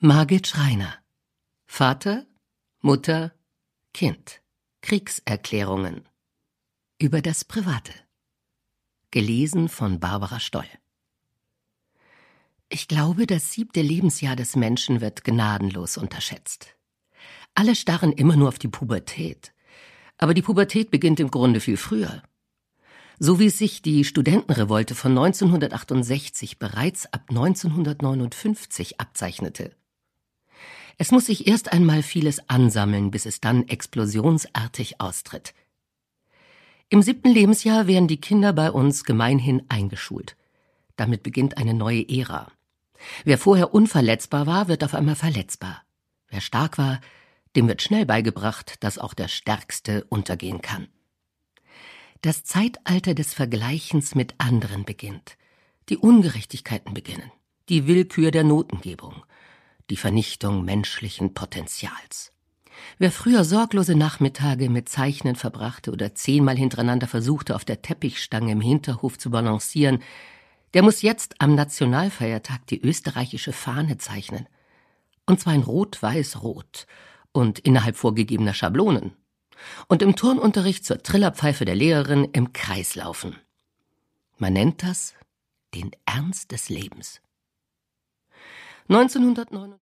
Margit Schreiner. Vater, Mutter, Kind. Kriegserklärungen. Über das Private. Gelesen von Barbara Stoll. Ich glaube, das 7. Lebensjahr des Menschen wird gnadenlos unterschätzt. Alle starren immer nur auf die Pubertät. Aber die Pubertät beginnt im Grunde viel früher. So wie sich die Studentenrevolte von 1968 bereits ab 1959 abzeichnete. Es muss sich erst einmal vieles ansammeln, bis es dann explosionsartig austritt. Im 7. Lebensjahr werden die Kinder bei uns gemeinhin eingeschult. Damit beginnt eine neue Ära. Wer vorher unverletzbar war, wird auf einmal verletzbar. Wer stark war, dem wird schnell beigebracht, dass auch der Stärkste untergehen kann. Das Zeitalter des Vergleichens mit anderen beginnt. Die Ungerechtigkeiten beginnen. Die Willkür der Notengebung. Die Vernichtung menschlichen Potenzials. Wer früher sorglose Nachmittage mit Zeichnen verbrachte oder 10-mal hintereinander versuchte, auf der Teppichstange im Hinterhof zu balancieren, der muss jetzt am Nationalfeiertag die österreichische Fahne zeichnen. Und zwar in Rot-Weiß-Rot und innerhalb vorgegebener Schablonen. Und im Turnunterricht zur Trillerpfeife der Lehrerin im Kreis laufen. Man nennt das den Ernst des Lebens. 1909